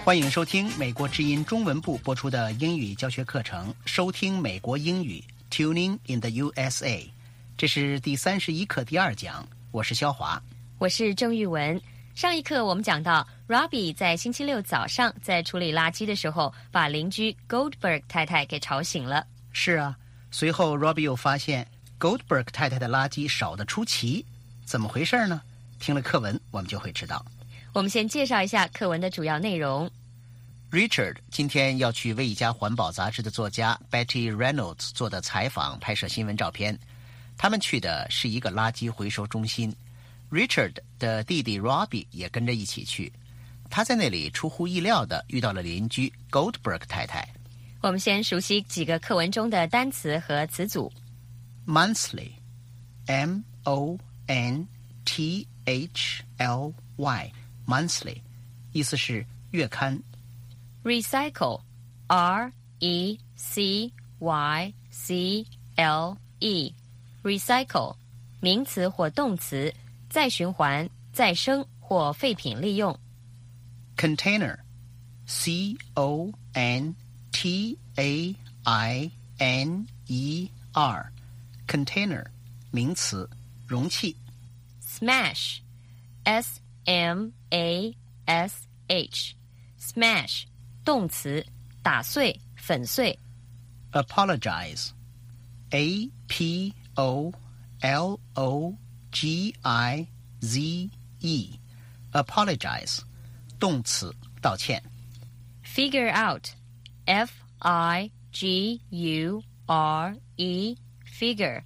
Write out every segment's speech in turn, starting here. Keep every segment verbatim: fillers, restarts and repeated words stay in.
欢迎收听美国之音中文部播出的英语教学课程，收听美国英语 Tuning in the U S A。 这是第三十一课第二讲，我是肖华， 我是郑玉文。上一课我们讲到 Robbie 在星期六早上在处理垃圾的时候把邻居 Goldberg 太太给吵醒了。 是啊，随后 Robbie 又发现 Goldberg 太太的垃圾少得出奇，怎么回事呢？听了课文我们就会知道。 我们先介绍一下课文的主要内容。 Richard 今天要去为一家环保杂志的作家 Betty Reynolds 做的采访拍摄新闻照片，他们去的是一个垃圾回收中心。 Richard 的弟弟 Robbie 也跟着一起去，他在那里出乎意料地遇到了邻居 Goldberg 太太。 我们先熟悉几个课文中的单词和词组。 Monthly M O N T H L Y Monthly 意思是月刊。 Recycle R E C Y C L E Recycle 名词或动词，再循环、再生或废品利用。 Container C O N T A I N E R Container 名词，容器。 Smash S M A S H Smash 动词，打碎、粉碎。 Apologize A P O L O G I Z E Apologize 动词，道歉。 Figure out F I G U R E Figure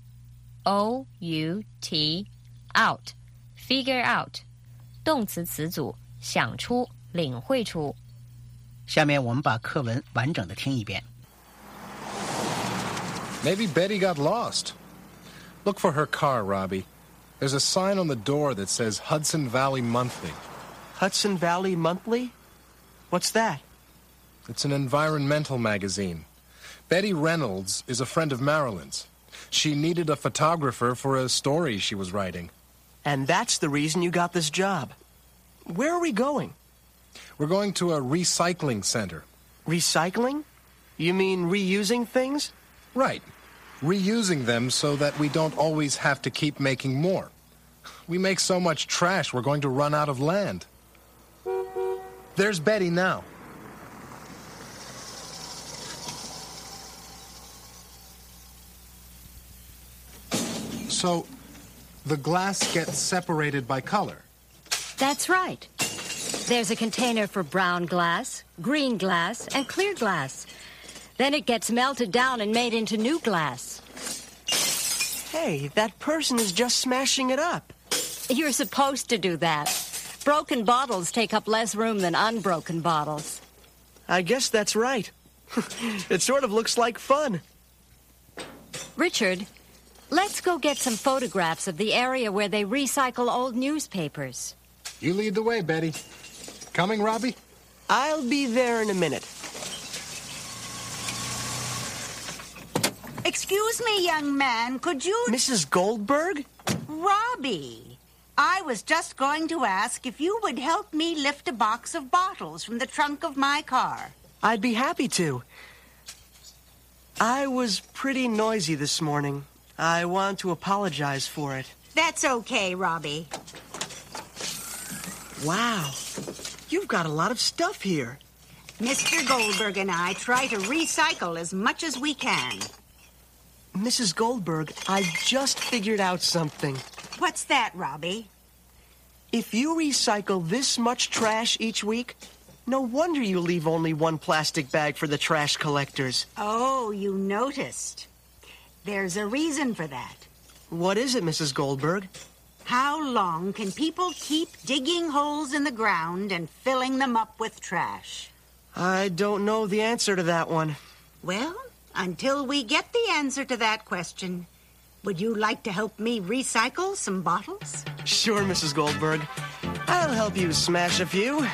O U T Out Figure out 动词词组，想出、领会出。 下面我们把课文完整的听一遍。 Maybe Betty got lost. Look for her car, Robbie. There's a sign on the door that says Hudson Valley Monthly. Hudson Valley Monthly? What's that? It's an environmental magazine. Betty Reynolds is a friend of Marilyn's. She needed a photographer for a story she was writing. And that's the reason you got this job. Where are we going? We're going to a recycling center. Recycling? You mean reusing things? Right. Reusing them so that we don't always have to keep making more. We make so much trash, we're going to run out of land. There's Betty now. So, the glass gets separated by color. That's right. There's a container for brown glass, green glass, and clear glass. Then it gets melted down and made into new glass. Hey, that person is just smashing it up. You're supposed to do that. Broken bottles take up less room than unbroken bottles. I guess that's right. It sort of looks like fun. Richard, let's go get some photographs of the area where they recycle old newspapers. You lead the way, Betty. Coming, Robbie? I'll be there in a minute. Excuse me, young man, could you... Missus Goldberg? Robbie, I was just going to ask if you would help me lift a box of bottles from the trunk of my car. I'd be happy to. I was pretty noisy this morning. I want to apologize for it. That's okay, Robbie. Wow. You've got a lot of stuff here. Mister Goldberg and I try to recycle as much as we can. Missus Goldberg, I just figured out something. What's that, Robbie? If you recycle this much trash each week, no wonder you leave only one plastic bag for the trash collectors. Oh, you noticed. There's a reason for that. What is it, Missus Goldberg? How long can people keep digging holes in the ground and filling them up with trash? I don't know the answer to that one. Well, until we get the answer to that question, would you like to help me recycle some bottles? Sure, Missus Goldberg. I'll help you smash a few.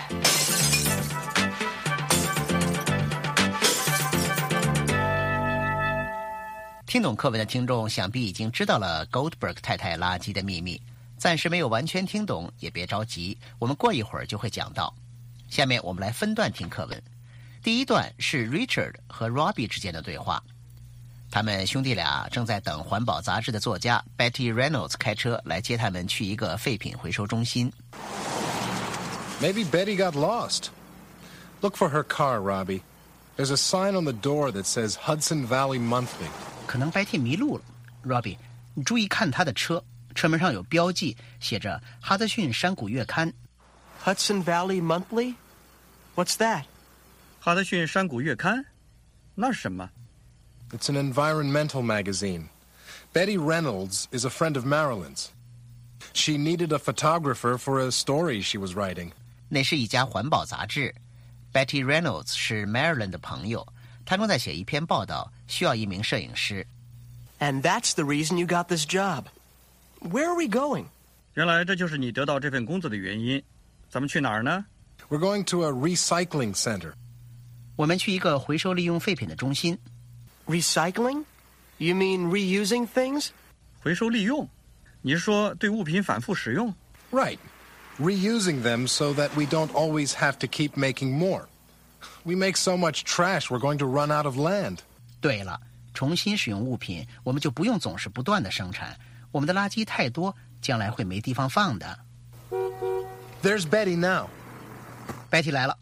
听懂课文的听众想必已经知道了 Goldberg 太太垃圾的秘密，暂时没有完全听懂也别着急，我们过一会儿就会讲到。 下面我们来分段听课文。第一段是 Richard 和 Robbie 之间的对话。他们兄弟俩正在等环保杂志的作家 Betty Reynolds 开车来接他们去一个废品回收中心。 Maybe Betty got lost. Look for her car, Robbie. There's a sign on the door that says Hudson Valley Monthly. 可能Betty迷路了。Robbie， 你注意看他的车，车门上有标记，写着哈德逊山谷月刊。 Hudson Valley Monthly? What's that? 哈德逊山谷月刊？那是什么？ It's an environmental magazine. Betty Reynolds is a friend of Marilyn's. She needed a photographer for a story she was writing. 那是一家环保杂志。Betty Reynolds 是 Marilyn 的朋友，她正在写一篇报道，需要一名摄影师。 And that's the reason you got this job. Where are we going? 原来这就是你得到这份工作的原因。咱们去哪儿呢？ We're going to a recycling center. 我们去一个回收利用废品的中心。 Recycling? You mean reusing things? 回收利用？你是说对物品反复使用？ Right. Reusing them so that we don't always have to keep making more. We make so much trash, we're going to run out of land. 对了，重新使用物品，我们就不用总是不断的生产。我们的垃圾太多，将来会没地方放的。 There's Betty now. Betty 来了。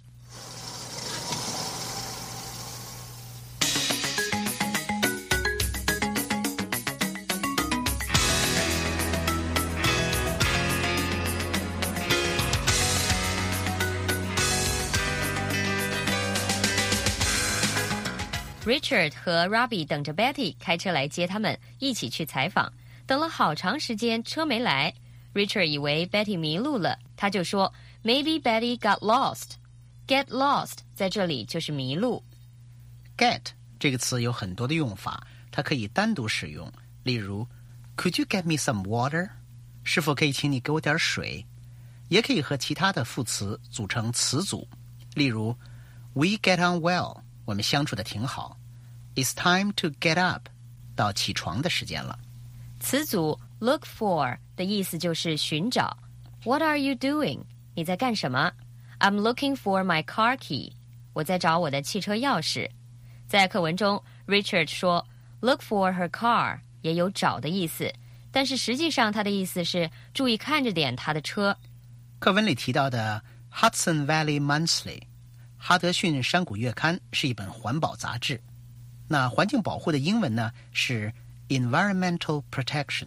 Richard 和 Robbie 等着 Betty 开车来接他们，一起去采访。等了好长时间，车没来。Richard 以为 Betty 迷路了，他就说 Maybe Betty got lost. Get lost 在这里就是迷路。 Get 这个词有很多的用法，它可以单独使用，例如 Could you get me some water? 是否可以请你给我点水？也可以和其他的副词组成词组，例如 We get on well， 我们相处的挺好。It's time to get up， 到起床的时间了。 词组 look for 的意思就是寻找。What are you doing？ 你在干什么？ I'm looking for my car key。 我在找我的汽车钥匙。在课文中 Richard 说 look for her car 也有找的意思，但是实际上他的意思是注意看着点他的车。 课文里提到的 Hudson Valley Monthly 哈德逊山谷月刊是一本环保杂志。那环境保护的英文呢是 Environmental Protection。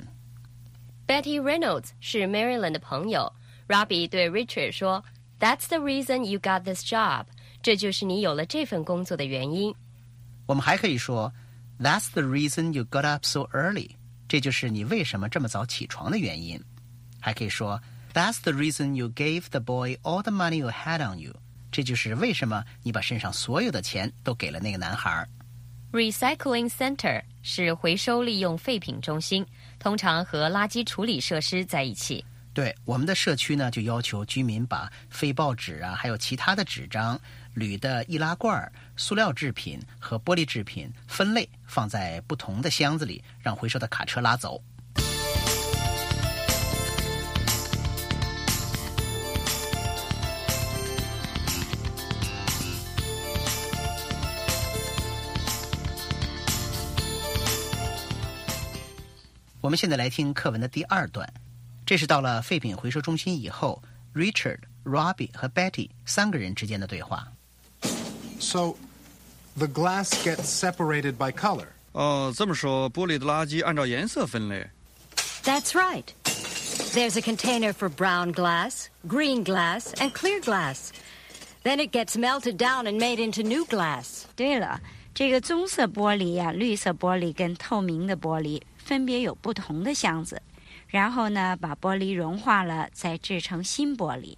Betty Reynolds 是 Marilyn 的朋友。 Robbie 对 Richard 说 That's the reason you got this job， 这就是你有了这份工作的原因。 我们还可以说 That's the reason you got up so early， 这就是你为什么这么早起床的原因。还可以说 That's the reason you gave the boy all the money you had on you， 这就是为什么你把身上所有的钱都给了那个男孩。 Recycling Center 是回收利用废品中心，通常和垃圾处理设施在一起。 对，我们的社区呢就要求居民把废报纸啊，还有其他的纸张、铝的易拉罐、塑料制品和玻璃制品分类，放在不同的箱子里，让回收的卡车拉走。我们现在来听课文的第二段，这是到了废品回收中心以后 Richard、Robbie 和 Betty 三个人之间的对话。 So, the glass gets separated by color. 哦，这么说，玻璃的垃圾按照颜色分类。 That's right. There's a container for brown glass, green glass, and clear glass. Then it gets melted down and made into new glass. 对了，这个棕色玻璃呀、绿色玻璃跟透明的玻璃分别有不同的箱子，然后呢，把玻璃融化了，再制成新玻璃。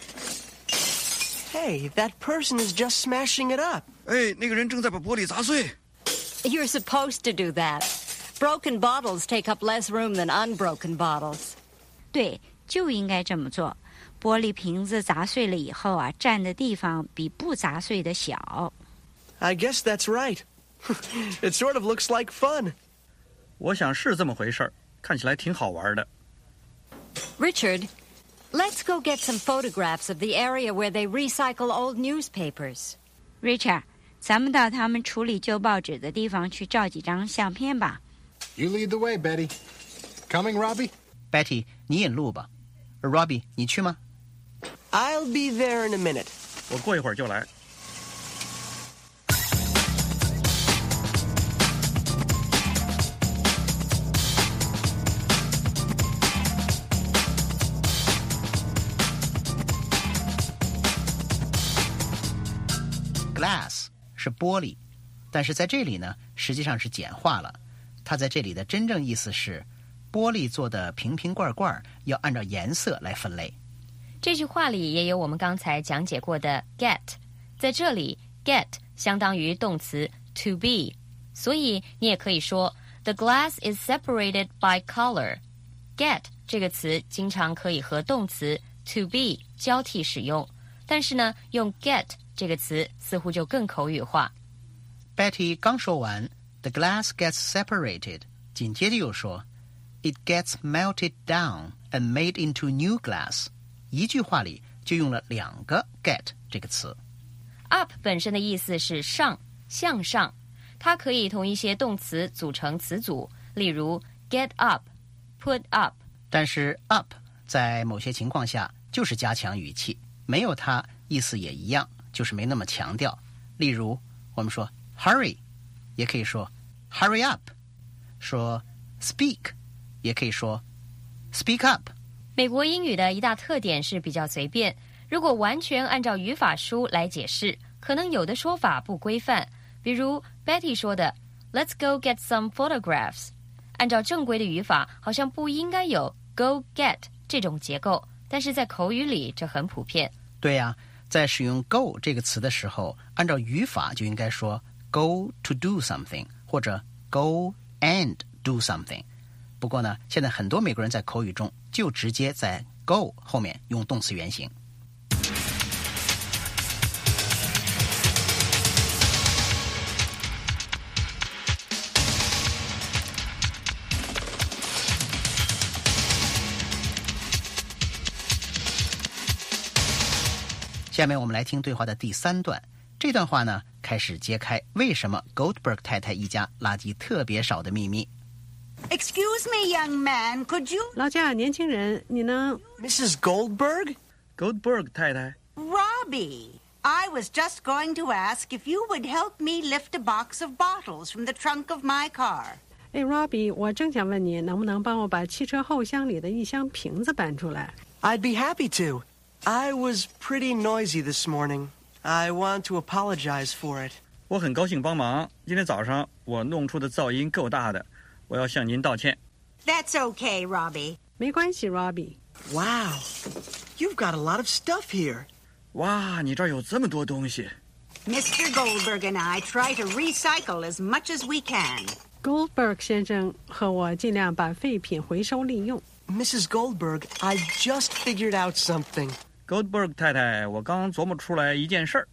Hey, that person is just smashing it up. 哎，那个人正在把玻璃砸碎。 You're supposed to do that. Broken bottles take up less room than unbroken bottles. 对，就应该这么做。玻璃瓶子砸碎了以后啊，占的地方比不砸碎的小。 I guess that's right. It sort of looks like fun. 我想是这么回事儿，看起来挺好玩的。 Richard, Let's go get some photographs of the area where they recycle old newspapers. Richard， 咱们到他们处理旧报纸的地方去照几张相片吧。 You lead the way, Betty. Coming, Robbie? Betty， 你引路吧。Robbie， 你去吗？ I'll be there in a minute. 我过一会儿就来。 Glass 是玻璃，但是在这里呢，实际上是简化了。它在这里的真正意思是，玻璃做的瓶瓶罐罐要按照颜色来分类。 这句话里也有我们刚才讲解过的 get， 在这里 get 相当于动词 to be， 所以你也可以说 The glass is separated by color。get 这个词经常可以和动词 to be 交替使用，但是呢，用 get这个词似乎就更口语化。 Betty 刚说完 The glass gets separated， 紧接着又说 It gets melted down and made into new glass。 一句话里就用了两个 get 这个词。 Up 本身的意思是上，向上，它可以同一些动词组成词组，例如 get up put up。 但是 up 在某些情况下就是加强语气，没有它意思也一样，就是没那么强调。例如我们说 hurry 也可以说 hurry up， 说 speak 也可以说 speak up。 美国英语的一大特点是比较随便，如果完全按照语法书来解释，可能有的说法不规范，比如 Betty 说的 Let's go get some photographs， 按照正规的语法好像不应该有 go get 这种结构，但是在口语里这很普遍。 对呀、啊，在使用 go 这个词的时候，按照语法就应该说 go to do something 或者 go and do something。 不过呢，现在很多美国人在口语中就直接在 go 后面用动词原形。下面我们来听对话的第三段。这段话呢，开始揭开为什么 Goldberg 太太一家垃圾特别少的秘密。 Excuse me, young man, could you... 劳驾年轻人，你能 Missus Goldberg? Goldberg 太太， Robbie, I was just going to ask if you would help me lift a box of bottles from the trunk of my car. 哎 Robbie， 我正想问你能不能帮我把汽车后箱里的一箱瓶子搬出来。 I'd be happy to. I was pretty noisy this morning. I want to apologize for it. 我很高兴帮忙。今天早上我弄出的噪音够大的，我要向您道歉。 That's okay, Robbie. 没关系 Robbie。 Wow, you've got a lot of stuff here. 哇，你这儿有这么多东西。 Mister Goldberg and I try to recycle as much as we can. Goldberg 先生和我尽量把废品回收利用。 Missus Goldberg, I just figured out something. Goldberg 太太，我刚琢磨出来一件事儿。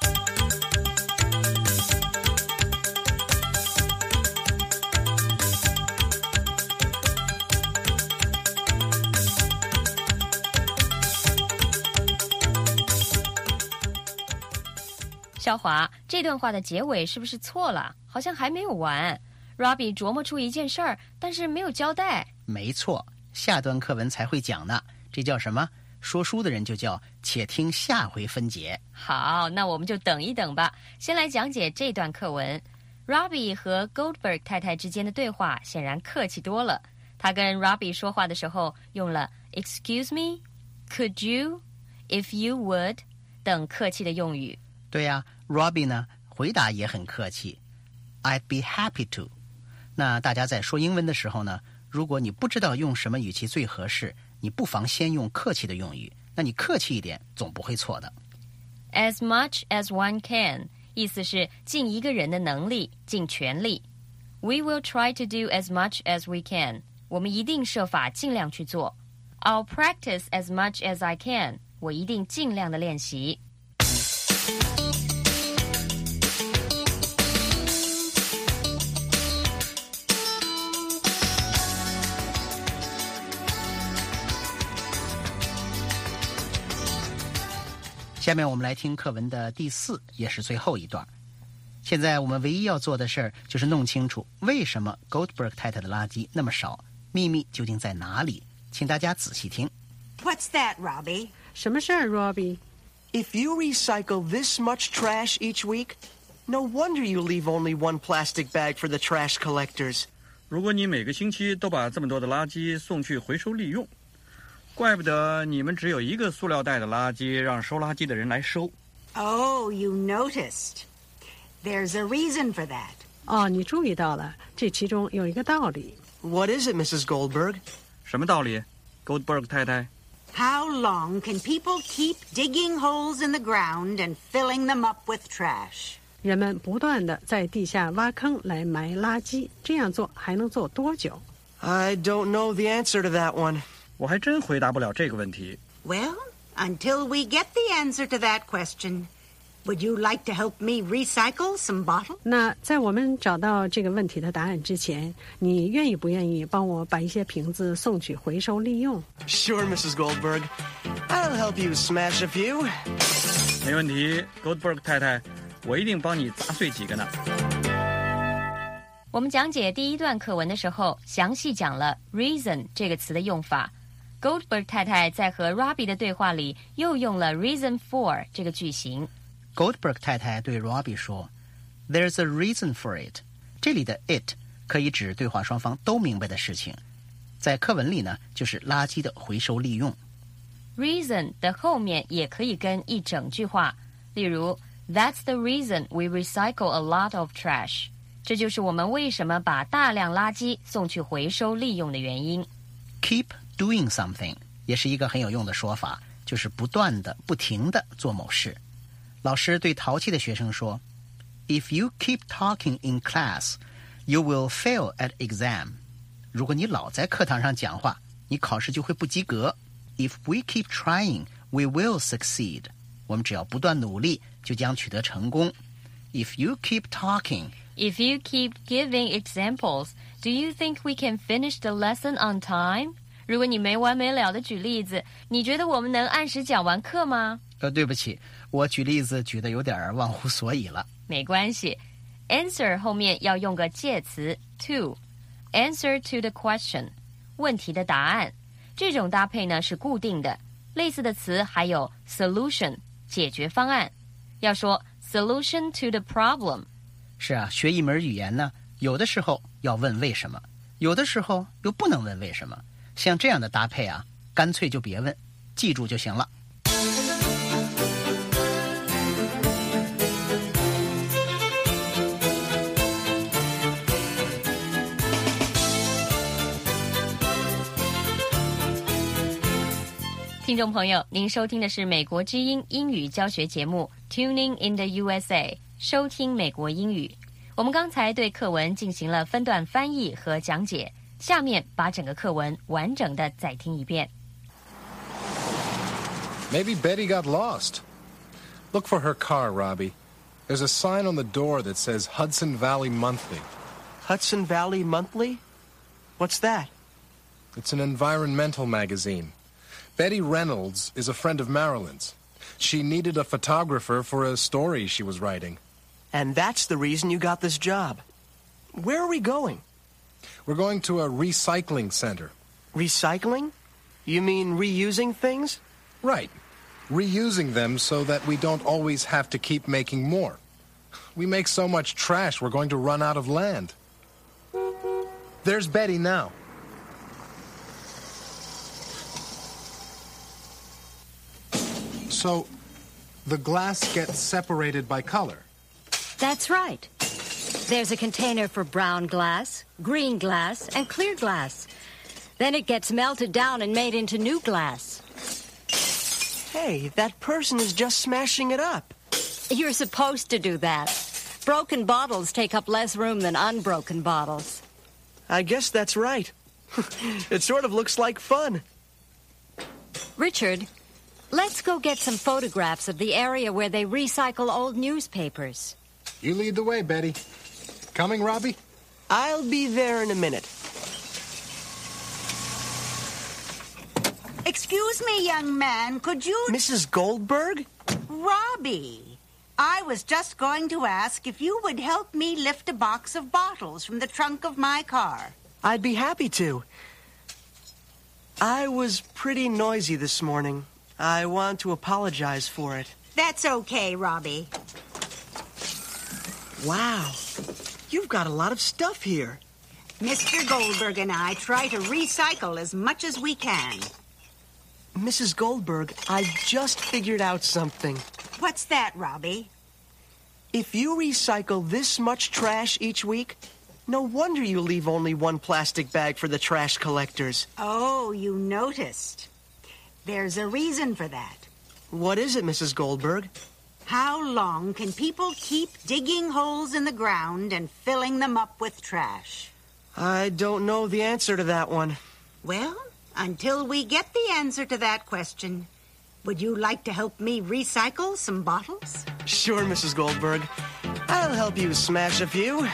肖华，这段话的结尾是不是错了？好像还没有完。Robbie 琢磨出一件事儿，但是没有交代。 没错，下段课文才会讲呢。这叫什么？说书的人就叫且听下回分解。 好，那我们就等一等吧。先来讲解这段课文。Robbie 和 Goldberg 太太之间的对话显然客气多了。他跟 Robbie 说话的时候用了 Excuse me, Could you, If you would 等客气的用语。 对呀、啊、Robbie 呢回答也很客气 I'd be happy to。 那大家在说英文的时候呢，如果你不知道用什么语气最合适，你不妨先用客气的用语，那你客气一点总不会错的。 As much as one can 意思是尽一个人的能力，尽全力。 We will try to do as much as we can 我们一定设法尽量去做。 I'll practice as much as I can 我一定尽量的练习。 下面我们来听课文的第四，也是最后一段。现在我们唯一要做的事儿就是弄清楚为什么 Goldberg 太太的垃圾那么少，秘密究竟在哪里？请大家仔细听。 What's that, Robbie? 什么事儿 ，Robbie？ If you recycle this much trash each week, no wonder you leave only one plastic bag for the trash collectors. 如果你每个星期都把这么多的垃圾送去回收利用，怪不得你们只有一个塑料袋的垃圾让收垃圾的人来收。 Oh, you noticed. There's a reason for that. 哦，你注意到了，这其中有一个道理。 What is it, Missus Goldberg? 什么道理 ，Goldberg 太太？ How long can people keep digging holes in the ground and filling them up with trash? 人们不断地在地下挖坑来埋垃圾，这样做还能做多久？ I don't know the answer to that one. 我还真回答不了这个问题。 Well, until we get the answer to that question, would you like to help me recycle some bottles? 那在我们找到这个问题的答案之前，你愿意不愿意帮我把一些瓶子送去回收利用？ Sure, Missus Goldberg. I'll help you smash a few. 没问题 ，Goldberg 太太，我一定帮你砸碎几个呢。 我们讲解第一段课文的时候，详细讲了 reason 这个词的用法。Goldberg 太太在和 Robbie 的对话里又用了 reason for 这个句型。 Goldberg 太太对 Robbie 说 There's a reason for it。 这里的 it 可以指对话双方都明白的事情，在课文里呢，就是垃圾的回收利用。 reason 的后面也可以跟一整句话，例如 That's the reason we recycle a lot of trash。 这就是我们为什么把大量垃圾送去回收利用的原因。 Keep doing something 也是一个很有用的说法，就是不断的、不停的做某事。老师对淘气的学生说 If you keep talking in class, you will fail at exam。 如果你老在课堂上讲话，你考试就会不及格。 If we keep trying, we will succeed。 我们只要不断努力，就将取得成功。 If you keep talking, If you keep giving examples, do you think we can finish the lesson on time? 如果你没完没了的举例子，你觉得我们能按时讲完课吗？ 呃，对不起，我举例子举得有点忘乎所以了。 没关系 ，answer 后面要用个介词 to。Answer to the question， 问题的答案。这种搭配呢是固定的。类似的词还有 solution， 解决方案。要说 solution to the problem。 是啊，学一门语言呢，有的时候要问为什么，有的时候又不能问为什么。像这样的搭配啊，干脆就别问，记住就行了。 听众朋友，您收听的是美国之音英语教学节目 Tuning in the U S A， 收听美国英语。我们刚才对课文进行了分段翻译和讲解，下面把整个课文完整的再听一遍。 Maybe Betty got lost. Look for her car, Robbie. There's a sign on the door that says Hudson Valley Monthly. Hudson Valley Monthly? What's that? It's an environmental magazine. Betty Reynolds is a friend of Marilyn's. She needed a photographer for a story she was writing. And that's the reason you got this job. Where are we going? We're going to a recycling center. Recycling? You mean reusing things? Right. Reusing them so that we don't always have to keep making more. We make so much trash we're going to run out of land. There's Betty now. So, the glass gets separated by color. That's right. There's a container for brown glass, green glass, and clear glass. Then it gets melted down and made into new glass. Hey, that person is just smashing it up. You're supposed to do that. Broken bottles take up less room than unbroken bottles. I guess that's right. It sort of looks like fun. Richard, let's go get some photographs of the area where they recycle old newspapers. You lead the way, Betty. Coming, Robbie? I'll be there in a minute. Excuse me, young man, could you... Missus Goldberg? Robbie, I was just going to ask if you would help me lift a box of bottles from the trunk of my car. I'd be happy to. I was pretty noisy this morning. I want to apologize for it. That's okay, Robbie. Wow. You've got a lot of stuff here. Mister Goldberg and I try to recycle as much as we can. Missus Goldberg, I just figured out something. What's that, Robbie? If you recycle this much trash each week, no wonder you leave only one plastic bag for the trash collectors. Oh, you noticed. There's a reason for that. What is it, Missus Goldberg? How long can people keep digging holes in the ground and filling them up with trash? I don't know the answer to that one. Well, until we get the answer to that question, would you like to help me recycle some bottles? Sure, Missus Goldberg. I'll help you smash a few.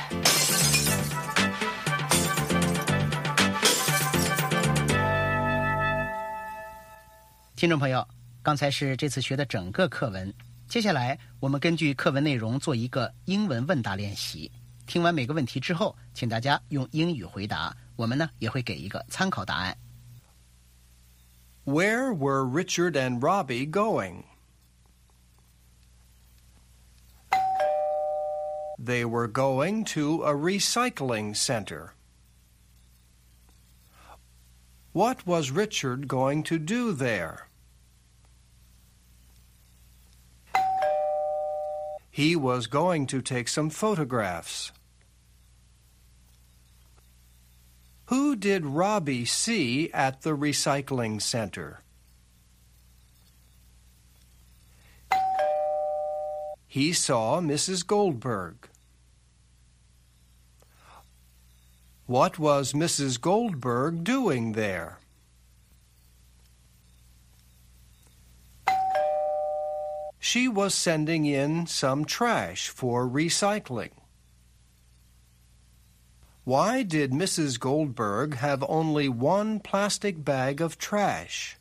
听众朋友，刚才是这次学的整个课文，接下来我们根据课文内容做一个英文问答练习。听完每个问题之后，请大家用英语回答，我们呢也会给一个参考答案。 Where were Richard and Robbie going? They were going to a recycling center. What was Richard going to do there? He was going to take some photographs. Who did Robbie see at the recycling center? He saw Missus Goldberg. What was Missus Goldberg doing there? She was sending in some trash for recycling. Why did Missus Goldberg have only one plastic bag of trash?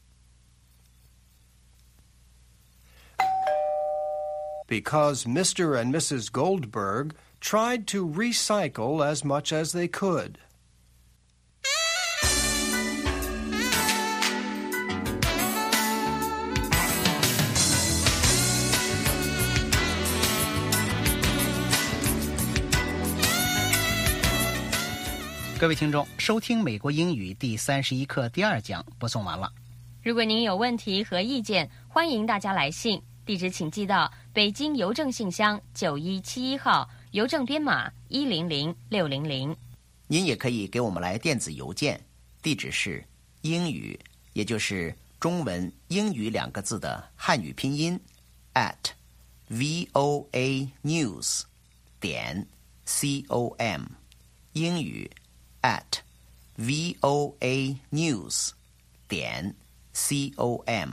Because Mister and Missus Goldberg tried to recycle as much as they could. .各位听众，收听美国英语第三十一课第二讲播送完了。 如果您有问题和意见，欢迎大家来信，地址请寄到北京邮政信箱九一七一号，邮政编码一零零六零零。 您也可以给我们来电子邮件，地址是英语，也就是中文英语两个字的汉语拼音 at voa news 点 com， 英语 at voa news 点 com。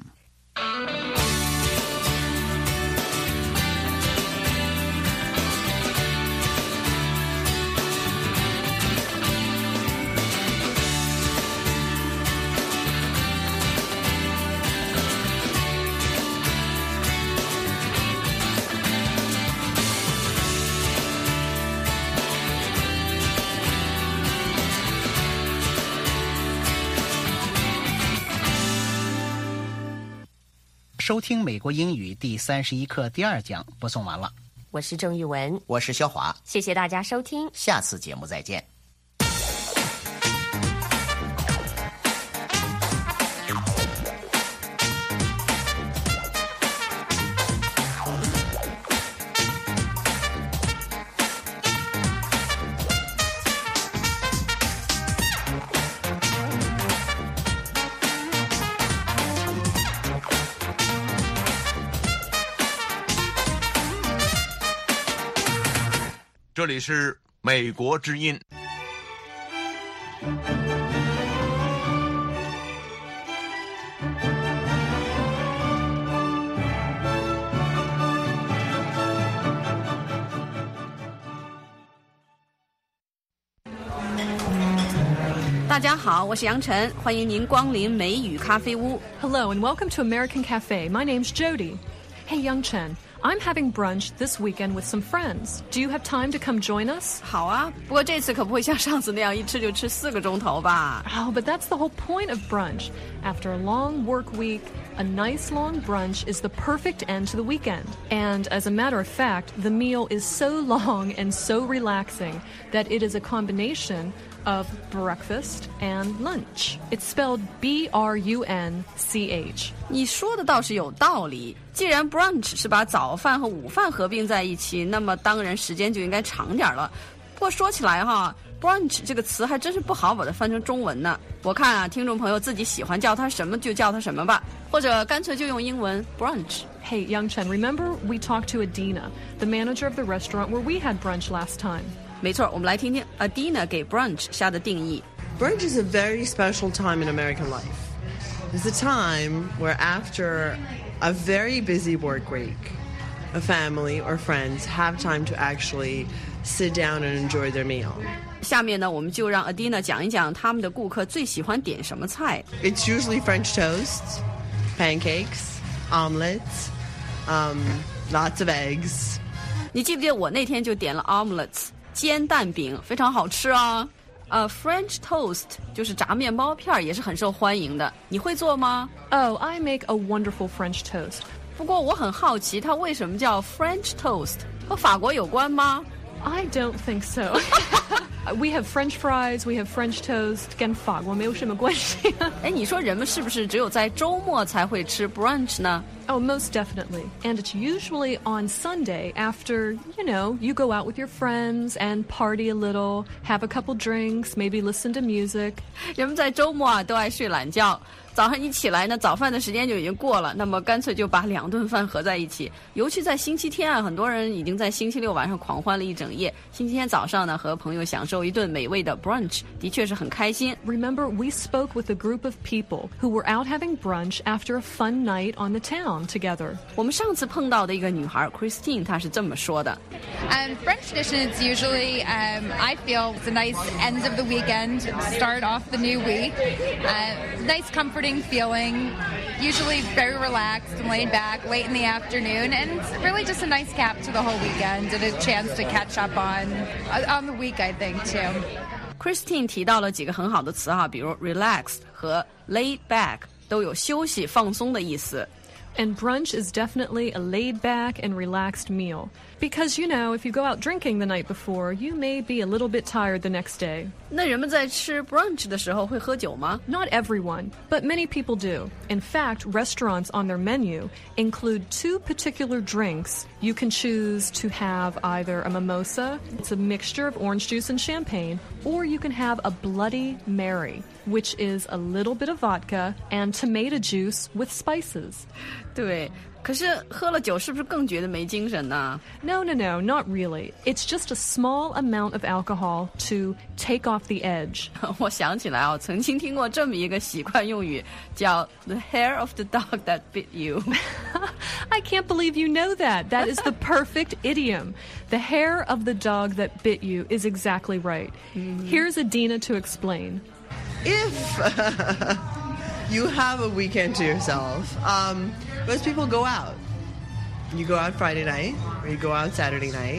收听美国英语第三十一课第二讲播送完了。 我是郑玉文， 我是肖华， 谢谢大家收听， 下次节目再见。 这里是美国之音。 大家好，我是杨晨，欢迎您光临美语咖啡屋。 Hello and welcome to American Cafe. My name's Jody. Hey, Young Chen, I'm having brunch this weekend with some friends. Do you have time to come join us? 好啊，不过这次可不会像上次那样一吃就吃四个钟头吧？ Oh, but that's the whole point of brunch. After a long work week, a nice long brunch is the perfect end to the weekend. And as a matter of fact, the meal is so long and so relaxing that it is a combination of breakfast and lunch. It's spelled B R U N C H. 你说的倒是有道理。既然 brunch 是把早饭和午饭合并在一起，那么当然时间就应该长点了。不过说起来哈 brunch 这个词还真是不好把它翻成中文呢。我看啊，听众朋友自己喜欢叫它什么就叫它什么吧，或者干脆就用英文 brunch。 Hey, Young Chen, remember we talked to Adina, the manager of the restaurant where we had brunch last time. 没错，我们来听听 Adina 给 brunch 下的定义。 Brunch is a very special time in American life. It's a time where after a very busy work week, a family or friends have time to actually sit down and enjoy their meal. 下面呢，我们就让 Adina 讲一讲他们的顾客最喜欢点什么菜。 It's usually French toast, pancakes, omelets, um, lots of eggs. 你记不记得我那天就点了 omelets 煎蛋饼，非常好吃啊。呃、uh, French toast 就是炸面包片，也是很受欢迎的。你会做吗？ Oh, I make a wonderful French toast. 不过我很好奇，它为什么叫 French toast？ 和法国有关吗？ I don't think so. We have French fries, we have French toast, 跟法国没有什么关系。 哎，你说人们是不是只有在周末才会吃 brunch 呢？ Oh, most definitely. And it's usually on Sunday after, you know, you go out with your friends and party a little, have a couple drinks, maybe listen to music. 人们在周末啊都爱睡懒觉，早上一起来呢，早饭的时间就已经过了，那么干脆就把两顿饭合在一起。尤其在星期天啊，很多人已经在星期六晚上狂欢了一整夜，星期天早上呢和朋友享受一顿美味的 brunch， 的确是很开心。 Remember, we spoke with a group of people who were out having brunch after a fun night on the town together. 我们上次碰到的一个女孩 Christine， 她是这么说的。 Um, French traditions usually, um, I feel it's a nice end of the weekend, start off the new week. Uh, nice comforting feeling, usually very relaxed and laid back late in the afternoon, and it's really just a nice cap to the whole weekend and a chance to catch up on, on the week, I think, too. Christine 提到了几个很好的词哈，比如 relaxed 和 laid back 都有休息放松的意思。 And brunch is definitely a laid-back and relaxed meal. Because, you know, if you go out drinking the night before, you may be a little bit tired the next day. 那人们在吃 brunch 的时候会喝酒吗？ Not everyone, but many people do. In fact, restaurants on their menu include two particular drinks. You can choose to have either a mimosa, it's a mixture of orange juice and champagne, or you can have a Bloody Mary, which is a little bit of vodka and tomato juice with spices. 对，可是喝了酒是不是更觉得没精神呢？ No, no, no, not really. It's just a small amount of alcohol to take off the edge. 我想起来啊，曾经听过这么一个习惯用语，叫 the hair of the dog that bit you. I can't believe you know that. That is the perfect idiom. The hair of the dog that bit you is exactly right. Mm-hmm. Here's Adina to explain. If uh, you have a weekend to yourself, um, most people go out. You go out Friday night, or you go out Saturday night.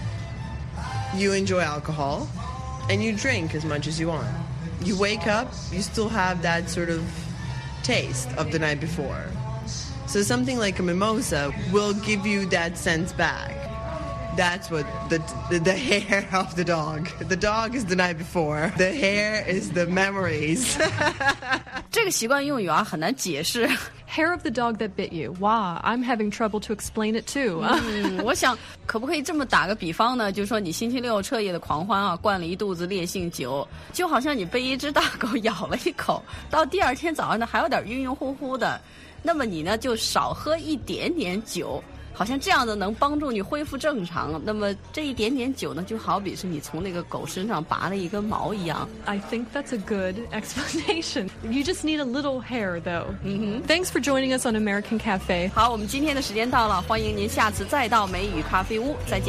You enjoy alcohol, and you drink as much as you want. You wake up, you still have that sort of taste of the night before. So something like a mimosa will give you that sense back. That's what the, the the hair of the dog. The dog is the night before. The hair is the memories. 这个习惯用语啊很难解释。 Hair of the dog that bit you. Wow, I'm having trouble to explain it too. 嗯，我想可不可以这么打个比方呢？就是说你星期六彻夜的狂欢啊，灌了一肚子烈性酒，就好像你被一只大狗咬了一口，到第二天早上呢还有点晕晕乎乎的，那么你呢就少喝一点点酒。好像这样的能帮助你恢复正常，那么这一点点酒呢，就好比是你从那个狗身上拔了一根毛一样。 I think that's a good explanation. You just need a little hair, though. Mm-hmm. Thanks for joining us on American Cafe. 好，我们今天的时间到了，欢迎您下次再到美语咖啡屋，再见。